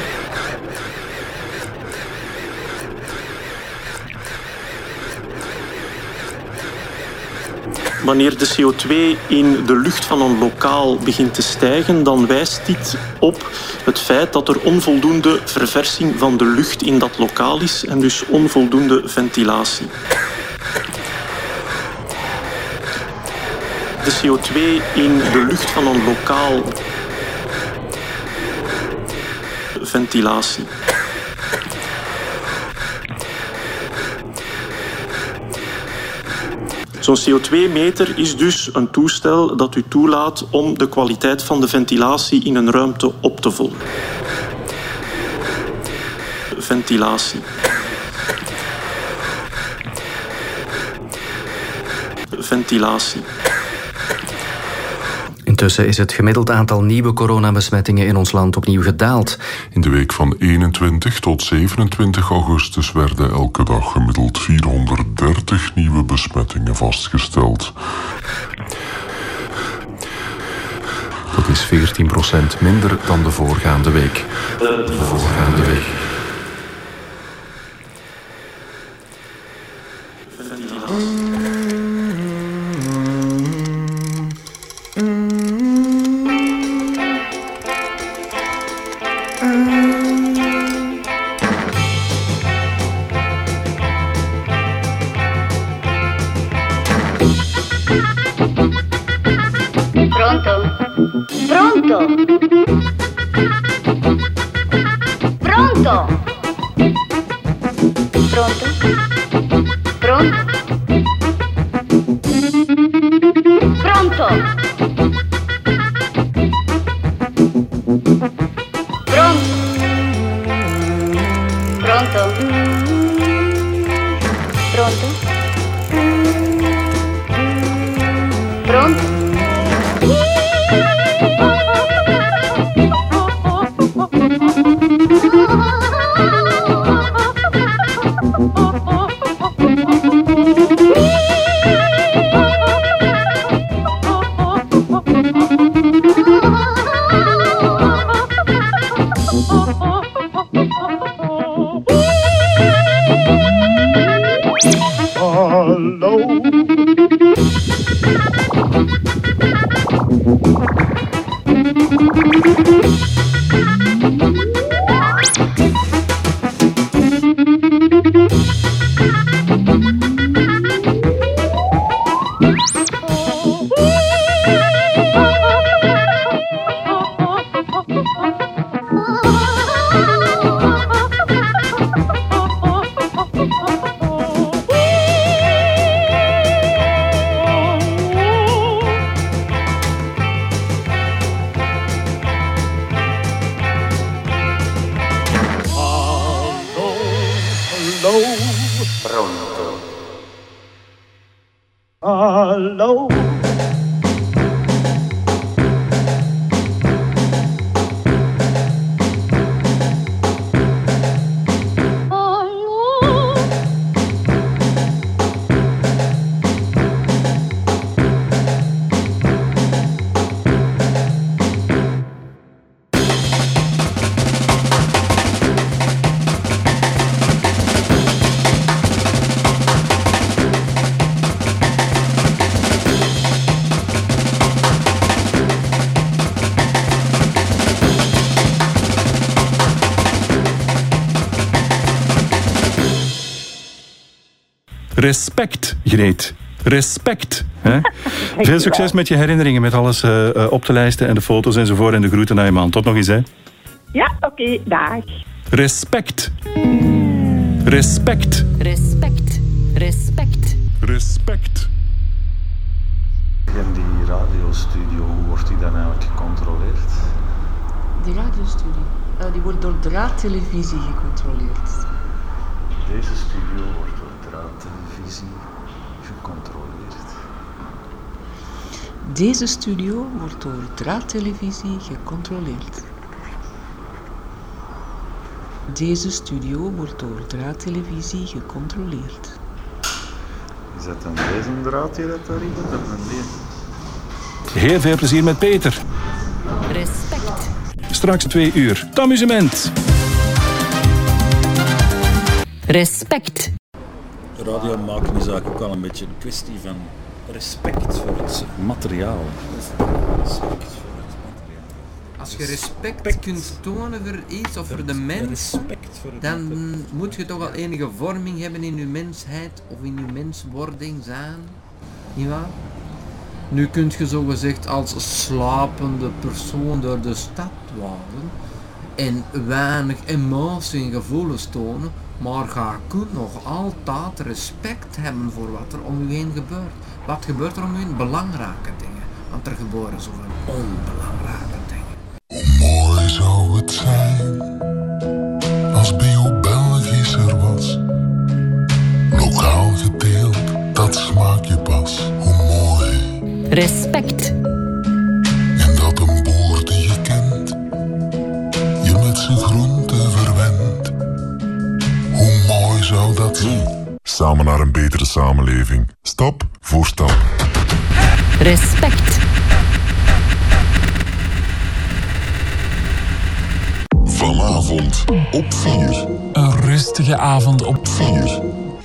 wanneer de CO2 in de lucht van een lokaal begint te stijgen, dan wijst dit op het feit dat er onvoldoende verversing van de lucht in dat lokaal is en dus onvoldoende ventilatie. De CO2 in de lucht van een lokaal ventilatie. Zo'n CO2-meter is dus een toestel dat u toelaat om de kwaliteit van de ventilatie in een ruimte op te volgen. Ventilatie. Ventilatie. Intussen is het gemiddeld aantal nieuwe coronabesmettingen in ons land opnieuw gedaald. In de week van 21 tot 27 augustus werden elke dag gemiddeld 430 nieuwe besmettingen vastgesteld. Dat is 14% minder dan de voorgaande week. Respect, Greet. Respect. Hè? Veel succes met je herinneringen, met alles op te lijsten en de foto's enzovoort en de groeten naar je man. Tot nog eens, hè? Ja, oké, dag. Respect. Respect. Respect. Respect. Respect. En die radiostudio, hoe wordt die dan eigenlijk gecontroleerd? Die radiostudio, die wordt door draattelevisie gecontroleerd. Deze studio wordt door draattelevisie gecontroleerd. Deze studio wordt door draattelevisie gecontroleerd. Deze studio wordt door draattelevisie gecontroleerd. Is dat een deze draad hier dat daar in zit, of een deze? Heel veel plezier met Peter. Respect. Straks 2 uur. Het amusement. Respect. Radio maken is eigenlijk ook wel een beetje een kwestie van respect voor het materiaal. Als je respect kunt tonen voor iets of voor de mens, dan moet je toch wel enige vorming hebben in je mensheid of in je menswording zijn. Niet waar? Nu kun je zogezegd als slapende persoon door de stad dwalen en weinig emotie en gevoelens tonen, maar je kunt nog altijd respect hebben voor wat er om je heen gebeurt. Wat gebeurt er om je heen? Belangrijke dingen. Want er gebeuren zoveel onbelangrijke dingen. Hoe mooi zou het zijn als Bio-Belgisch er was. Lokaal gedeeld, dat smaak je pas. Hoe mooi. Respect. En dat een boer die je kent, je met zijn groenten verwendt. Hoe mooi zou dat zijn? Samen naar een betere samenleving. Stap voor stap. Respect. Vanavond op 4. Een rustige avond op 4.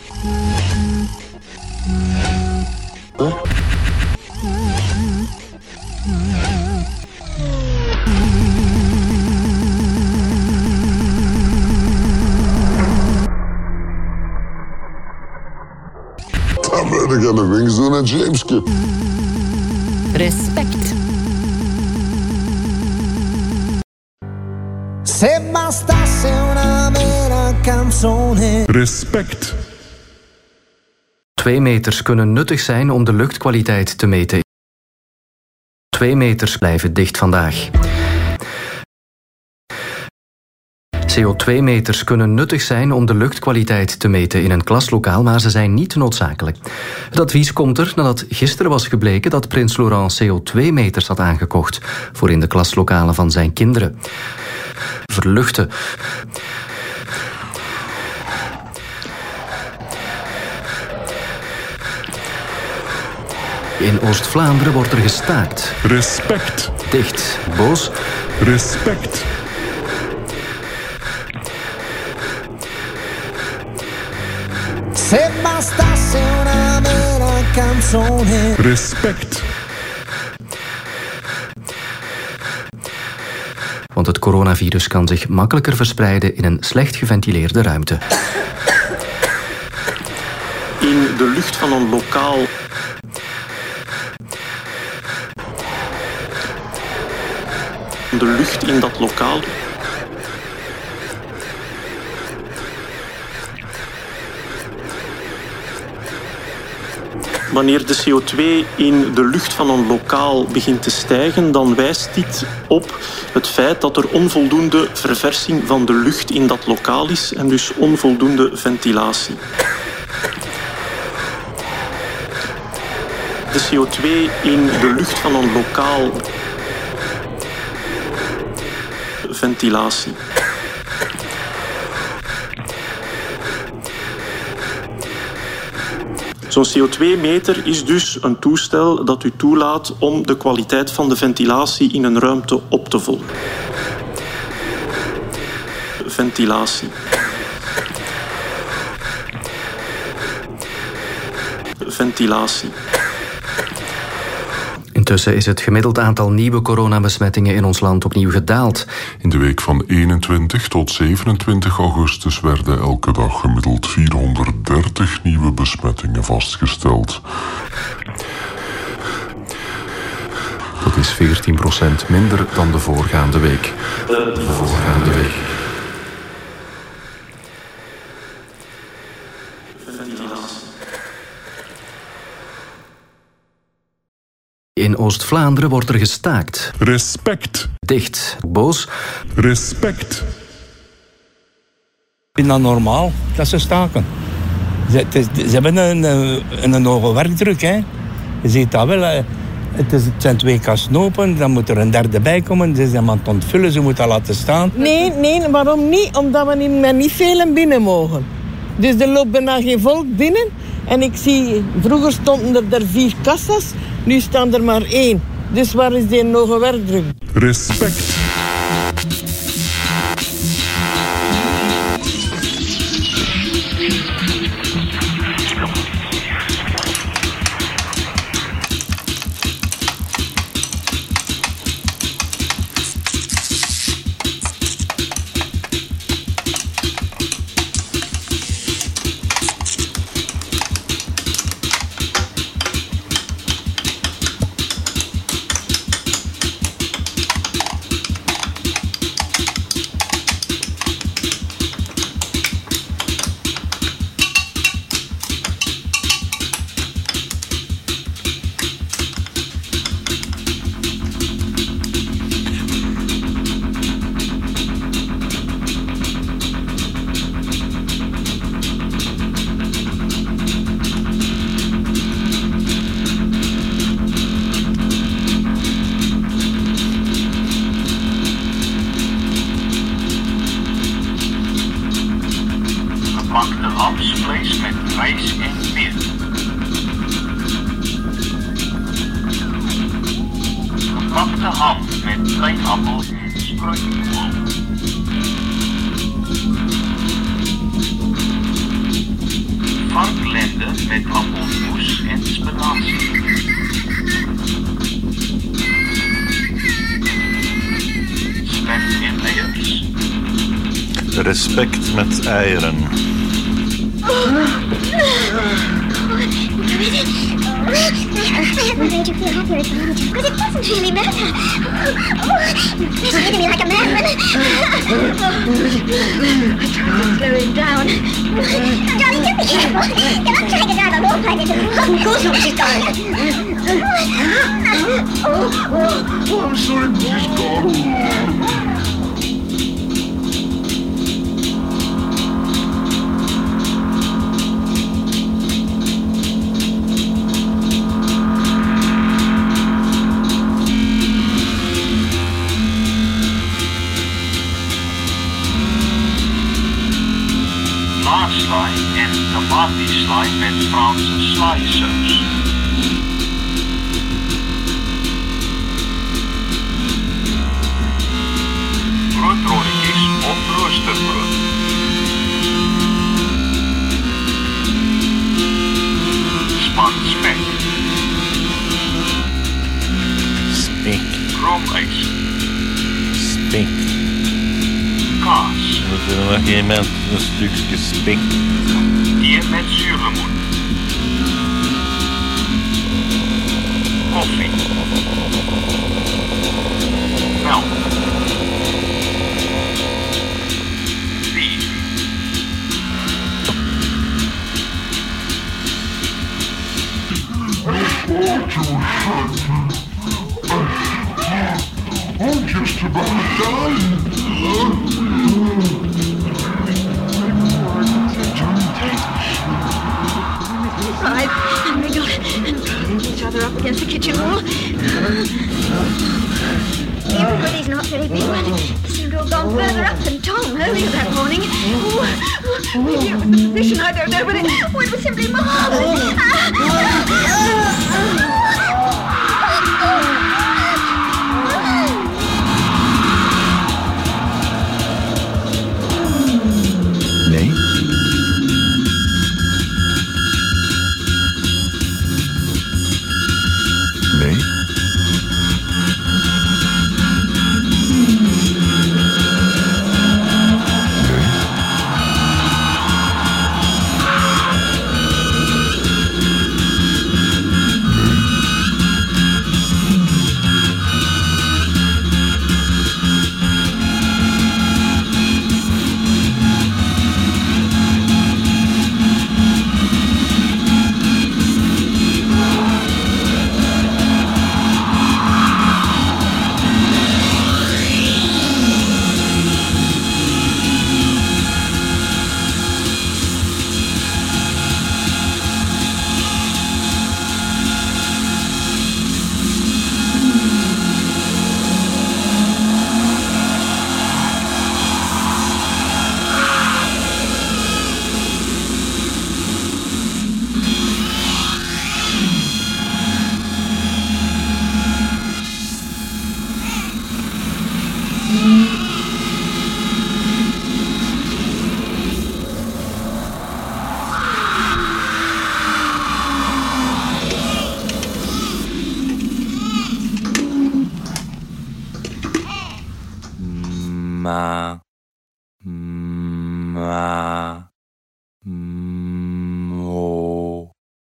Dan ben ik aan de wings doen en Jameske. Respect. Se bastasse una vera canzone. Respect. 2 meters kunnen nuttig zijn om de luchtkwaliteit te meten. 2 meters blijven dicht vandaag. CO2-meters kunnen nuttig zijn om de luchtkwaliteit te meten in een klaslokaal, maar ze zijn niet noodzakelijk. Het advies komt er nadat gisteren was gebleken dat Prins Laurent CO2-meters had aangekocht voor in de klaslokalen van zijn kinderen. Verluchten. In Oost-Vlaanderen wordt er gestaakt. Respect. Dicht. Boos. Respect. Se bastasse una vera canzone. Respect. Want het coronavirus kan zich makkelijker verspreiden in een slecht geventileerde ruimte. In de lucht van een lokaal. De lucht in dat lokaal. Wanneer de CO2 in de lucht van een lokaal begint te stijgen, dan wijst dit op het feit dat er onvoldoende verversing van de lucht in dat lokaal is en dus onvoldoende ventilatie. De CO2 in de lucht van een lokaal. Ventilatie. Zo'n CO2-meter is dus een toestel dat u toelaat om de kwaliteit van de ventilatie in een ruimte op te volgen. Ventilatie. In Intussen is het gemiddeld aantal nieuwe coronabesmettingen in ons land opnieuw gedaald. In de week van 21 tot 27 augustus werden elke dag gemiddeld 430 nieuwe besmettingen vastgesteld. Dat is 14% minder dan de voorgaande week. In Oost-Vlaanderen wordt er gestaakt. Respect. Dicht. Boos. Respect. Ik vind dat normaal dat ze staken. Ze hebben een hoge werkdruk. Hè. Je ziet dat wel. Het zijn 2 kasten open, dan moet er een derde bij komen. Ze zijn aan het ontvullen, ze moeten dat laten staan. Nee, waarom niet? Omdat we met niet velen binnen mogen. Dus er loopt bijna geen volk binnen. En ik zie, vroeger stonden er 4 kassas, nu staan er maar 1. Dus waar is die hoge werkdruk? Respect. Gebakte hamsvlees met rijst en meer. Gebakte ham met pijnappel en struikenkool. Vanklende met appelmoes en spinazie. Spek en eiers. Respect met eieren. What made you feel happier at the moment? Because it doesn't really matter. It's hitting me like a madman. Slow it down. Darling, do be careful. You're not trying to drive a low pipe into the wall. Of course not, she's gone. Oh, I'm sorry, she's gone. Slaaslai en tomatieslai met Franse slaaisaus. Broodrolletjes of roosterbrood. Spanspek. Spink. Roomijs. Spink. Kaas. Er moet er nog iemand een stukje spink. Hier met zuurlemoen. Koffie. Melk. Bier. I'm just about done. Right, and we got each other up against the kitchen wall. Everybody's not very big, but they seem to have gone further up than Tom earlier that morning. Maybe it was the position, I don't know, but it was simply marvelous. Nee. Nee. Ma. Ma. Mo.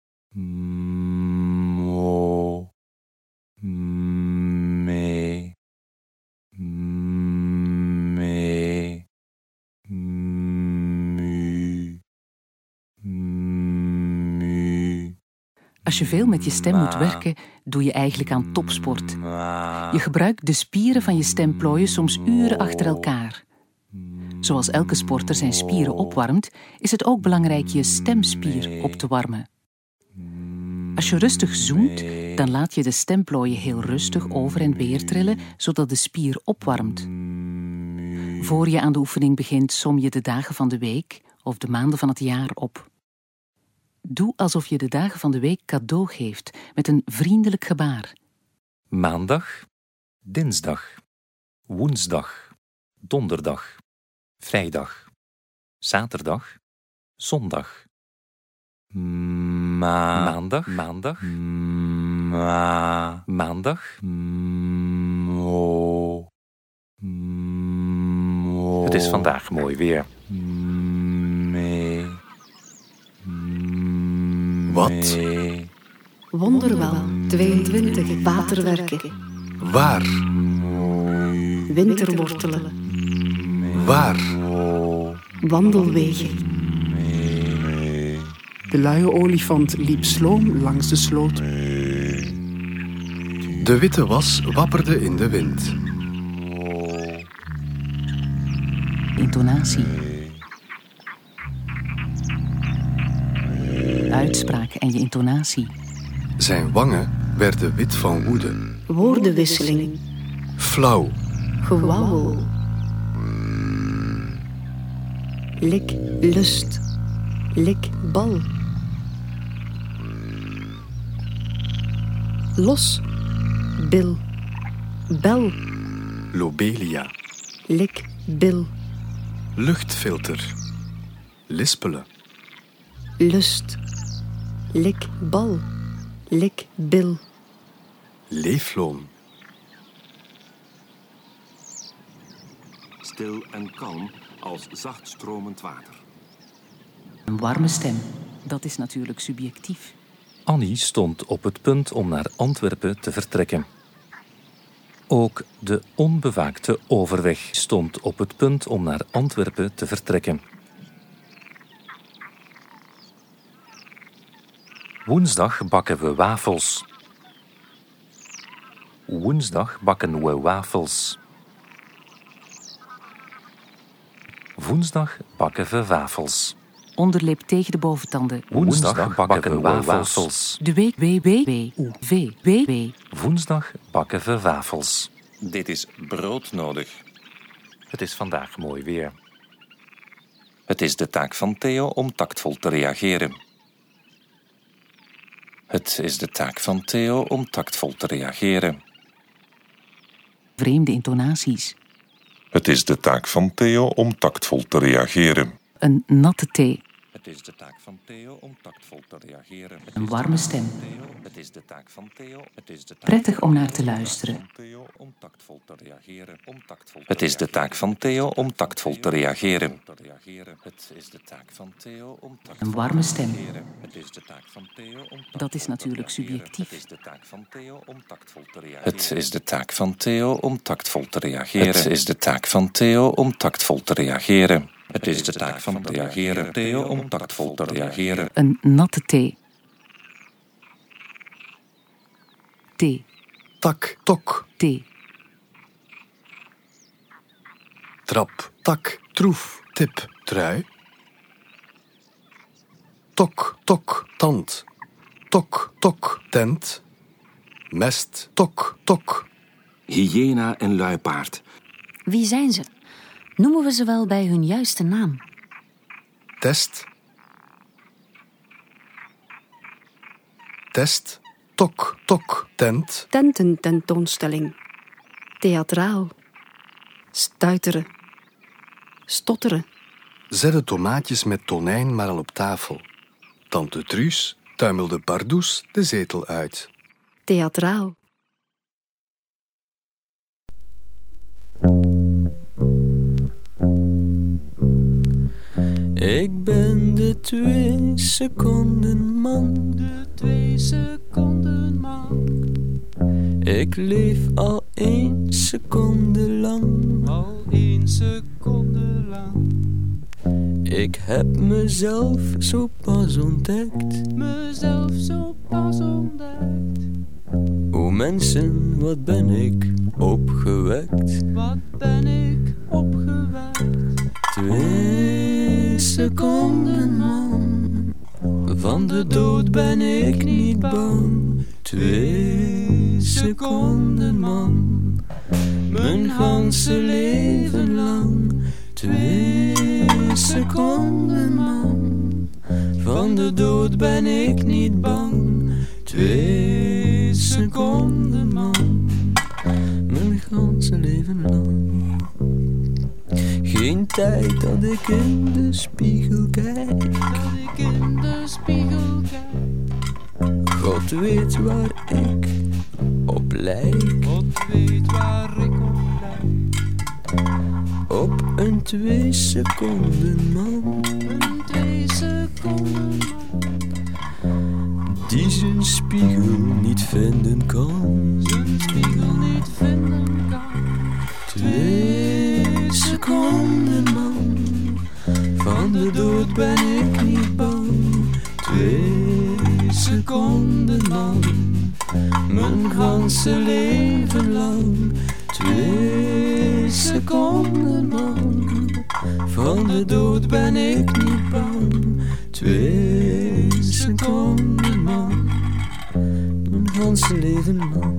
Mo. Me. Me. Mu. Mu. Als je veel met je stem moet werken, doe je eigenlijk aan topsport. Je gebruikt de spieren van je stemplooien soms uren achter elkaar. Zoals elke sporter zijn spieren opwarmt, is het ook belangrijk je stemspier op te warmen. Als je rustig zoemt, dan laat je de stemplooien heel rustig over en weer trillen, zodat de spier opwarmt. Voor je aan de oefening begint, som je de dagen van de week of de maanden van het jaar op. Doe alsof je de dagen van de week cadeau geeft met een vriendelijk gebaar. Maandag, dinsdag, woensdag, donderdag, vrijdag, zaterdag, zondag. Maandag, maandag, maandag, Het is vandaag mooi weer. Wat? Wonderwel 22 waterwerken. Waar? Winterwortelen. Waar? Wandelwegen. De luie olifant liep sloom langs de sloot. De witte was wapperde in de wind. Intonatie. Uitspraak en je intonatie. Zijn wangen werden wit van woede. Woordenwisseling. Flauw. Gewauwel. Lik, lust. Lik, bal. Los. Bil. Bel. Lobelia. Lik, bil. Luchtfilter. Lispelen. Lust. Lik, bal. Lik, bil. Leefloon. Stil en kalm als zacht stromend water. Een warme stem, dat is natuurlijk subjectief. Annie stond op het punt om naar Antwerpen te vertrekken. Ook de onbewaakte overweg stond op het punt om naar Antwerpen te vertrekken. Woensdag bakken we wafels. Woensdag bakken we wafels. Woensdag bakken we wafels. Onderlip tegen de boventanden. Woensdag bakken we wafels. De week w. Woensdag bakken we wafels. Dit is brood nodig. Het is vandaag mooi weer. Het is de taak van Theo om tactvol te reageren. Het is de taak van Theo om tactvol te reageren. Vreemde intonaties. Het is de taak van Theo om tactvol te reageren. Een natte thee. Het is de taak van Theo om tactvol te reageren. Een warme stem. Het is de taak van Theo. Prettig om naar te luisteren. Het is de taak van Theo om tactvol te reageren. Een warme stem. Dat is natuurlijk subjectief. Het is de taak van Theo om tactvol te reageren. Het is de taak van Theo om tactvol te reageren. Het is de taak van Theo om tactvol te reageren. Een natte thee. Thee. Tak, tok. Thee. Trap, tak, troef, tip, trui. Tok, tok, tand. Tok, tok, tent. Mest, tok, tok. Hyena en luipaard. Wie zijn ze? Noemen we ze wel bij hun juiste naam? Test. Test. Tok, tok, tent. Tentententoonstelling. Theatraal. Stuiteren. Stotteren. Zet de tomaatjes met tonijn maar al op tafel. Tante Truus tuimelde pardoes de zetel uit. Theatraal. Ik ben de 2 seconden man. De 2 seconden man. Ik leef al 1 seconde lang. Al 1 seconde lang. Ik heb mezelf zo pas ontdekt. Mezelf zo pas ontdekt. O mensen, wat ben ik opgewekt. Wat ben ik opgewekt. 2 seconden man. Van de dood ben ik niet bang. 2 seconden man. Mijn ganse leven lang. 2 seconden man. Van de dood ben ik niet bang. 2 seconden man. Mijn ganse leven lang. Geen tijd dat ik in de spiegel kijk. Dat ik in de spiegel kijk. God weet waar ik op lijk. God weet waar ik op lijk. Op een 2 seconden man. Een 2 seconden man. Die zijn spiegel niet vinden kan. Zijn spiegel niet vinden kan. 2 seconden man. Van de dood ben ik niet bang. 2 seconden man. Mijn ganse leven lang. 2 seconden man. Van de dood ben ik niet bang. 2 seconden man. Mijn ganse leven lang.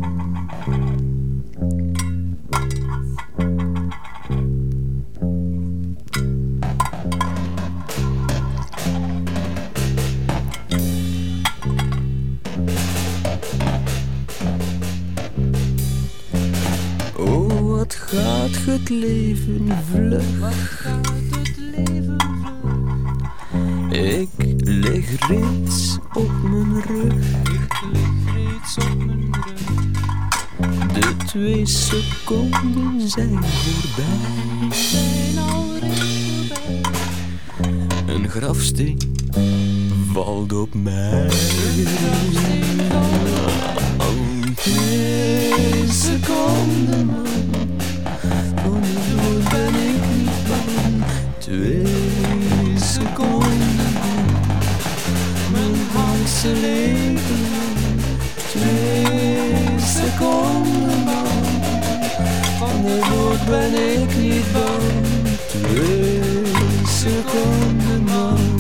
Wat gaat het leven vlug? Wat gaat het leven vlug? Ik lig reeds op mijn rug. Ik lig reeds op mijn rug. De 2 seconden zijn voorbij. Zijn alreeds voorbij. Een grafsteen valt op mij. Een grafsteen valt op mij. 2 seconden man. Van de dood ben ik niet bang. 2 seconden man. Mijn ganse leven lang. 2 seconden man. Van de dood ben ik niet bang. 2 seconden man.